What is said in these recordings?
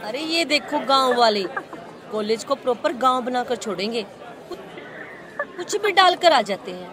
अरे ये देखो गांव वाले कॉलेज को प्रॉपर गांव बनाकर छोड़ेंगे, कुछ भी डालकर आ जाते हैं।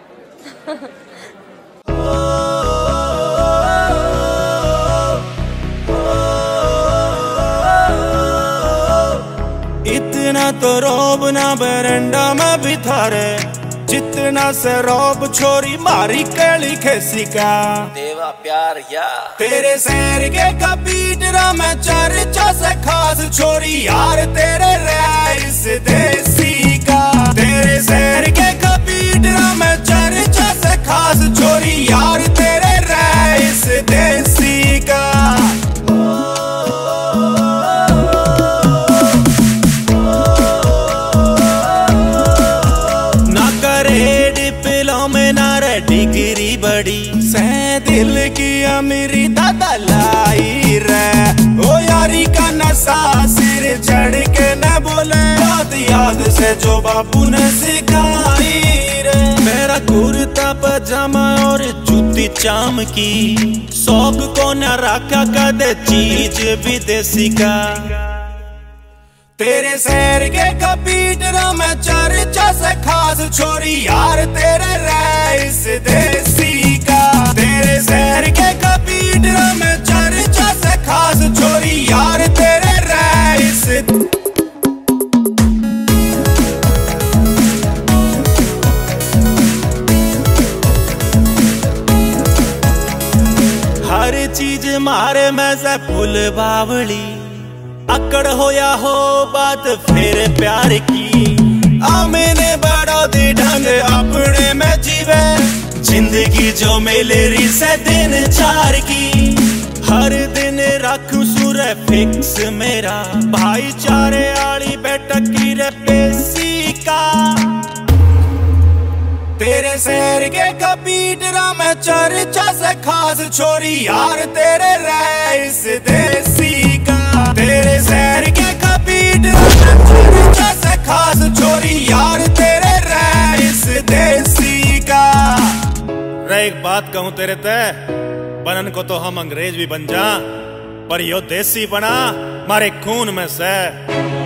इतना तो रोब ना बरंडा में बिठारे, जितना से रोब छोरी मारी कली खेसी का देवा प्यार या तेरे शहर के कपीटरा में चर्चा से खास छोरी यार तेरे रईस देसी का। तेरे शहर के कपीटरा में चर्चा से खास छोरी यार तेरे रईस देसी का। डिग्री बड़ी सह दिल की अमीरी दादा लाई रे, ओ यारी का नशा सिर चढ़ के न बोले, याद याद से जो बापू ने सिखाई रे। मेरा कुर्ता पजामा और जूती चाम की, शौक को न रखा कदे चीज विदेशी का। तेरे शहर के कपीटरा में चर्चा से खास छोरी यार तेरे रईस देसी का। तेरे शहर के कपीटरा में चर्चा से खास छोरी यार तेरे रईस। हर चीज मारे में से फुल बावली, अकड़ हो या हो बात फिर प्यार की। मैंने बड़ा दी ढंग अपने में जीवे, जिंदगी जो मिले से दिन चार की। हर दिन रखूं सुर फिक्स मेरा, भाईचारे आली बैठक की रे पेशी का। तेरे शहर के कपीटरा में चर्चा से खास छोरी यार तेरे रईस देसी का। तेरे शहर के कपीटरा में चर्चा से खास छोरी यार तेरे रईस देसी का। रे एक बात कहूँ तेरे तय, बनन को तो हम अंग्रेज भी बन जा, पर यो देसी बना मारे खून में से।